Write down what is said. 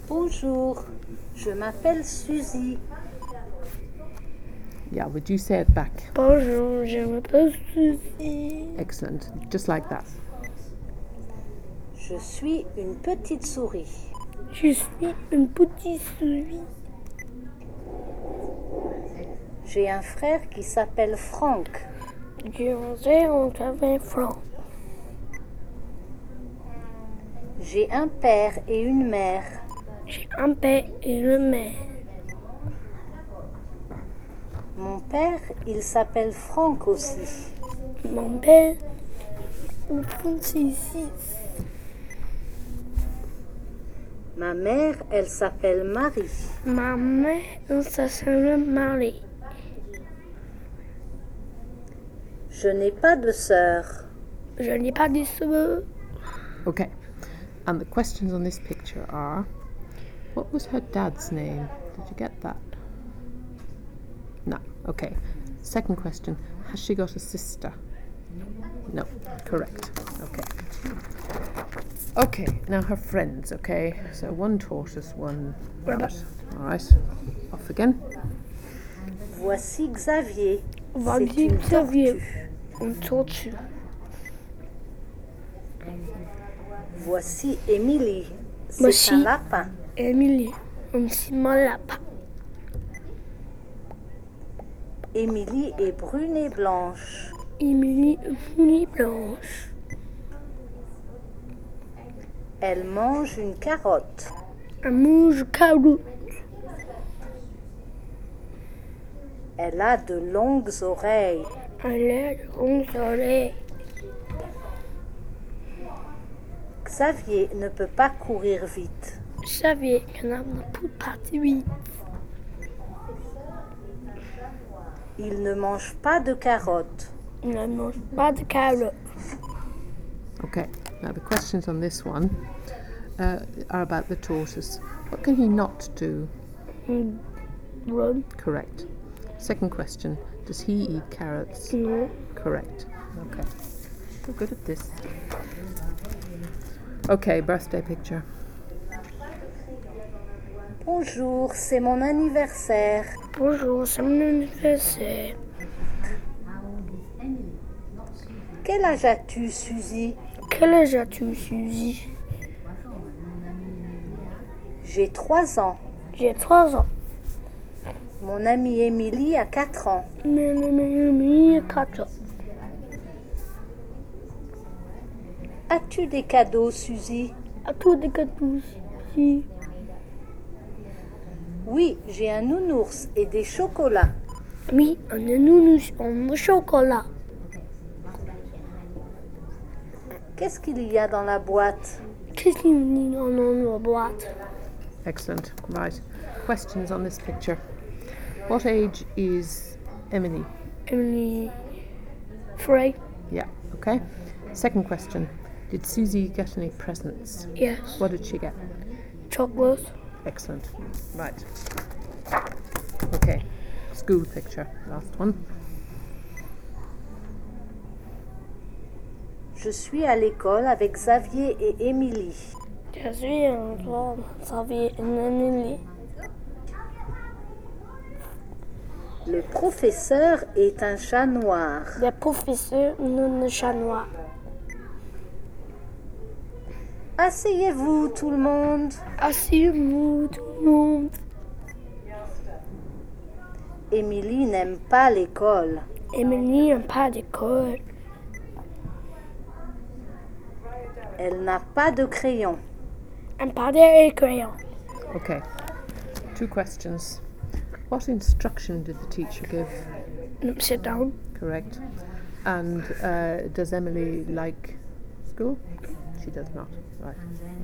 Bonjour, je m'appelle Suzy. Yeah, would you say it back? Bonjour, je m'appelle Suzy. Excellent. Just like that. Je suis une petite souris. Je suis une petite souris. J'ai un frère qui s'appelle Franck. J'ai un frère qui s'appelle Franck. J'ai un père et une mère. J'ai un père et une mère. Mon père, il s'appelle Franck aussi. Mon père, il fait ici. Ma mère, elle s'appelle Marie. Ma mère, elle s'appelle Marie. Je n'ai pas de sœur. Je n'ai pas de sœur. Okay. And the questions on this picture are, what was her dad's name? Did you get that? No. Okay. Second question, has she got a sister? No. Correct. Okay. Okay, now her friends, okay? So one tortoise, one rabbit. All right. Off again. Voici Xavier. C'est Voici une Xavier. tortue. Une tortue. Voici Émilie. C'est Voici un lapin. Émilie, un petit lapin. Émilie est brune et blanche. Émilie est blanche. Elle mange une carotte. Elle mange carotte. Elle a de longues oreilles. Elle a de longues oreilles. Xavier ne peut pas courir vite. Xavier ne peut pas partir vite. Il ne mange pas de carottes. Il ne mange pas de carottes. Okay. Now the questions on this one are about the tortoise. What can he not do? Run. Correct. Second question, does he eat carrots? No. Correct. Okay. We're good at this. Okay, birthday picture. Bonjour, c'est mon anniversaire. Bonjour, c'est mon anniversaire. Quel âge as-tu, Suzy? Quel âge as-tu, Suzy? J'ai 3 ans. J'ai 3 ans. Mon amie Émilie a 4 ans. Mon ami a 4 ans. As-tu des cadeaux, Suzy? As-tu des cadeaux, Suzy? Oui, j'ai un nounours et des chocolats. Oui, un nounours en chocolat. Qu'est-ce qu'il y a dans la boîte? Qu'est-ce qu'il y a dans la boîte? Excellent. Right. Questions on this picture. What age is Emily? Emily. 3. Yeah. Okay. Second question. Did Susie get any presents? Yes. What did she get? Chocolate. Excellent. Right. Okay. School picture. Last one. Je suis à l'école avec Xavier et Émilie. Je suis en train de Xavier et Émilie. Le professeur est un chat noir. Le professeur est un chat noir. Asseyez-vous, tout le monde. Asseyez-vous, tout le monde. Émilie n'aime pas l'école. Émilie n'a pas d'école. Elle n'a pas de crayon. Elle n'a pas de crayon. Okay. 2 questions. What instruction did the teacher give? Sit down. Correct. And does Emily like school? She does not. Right.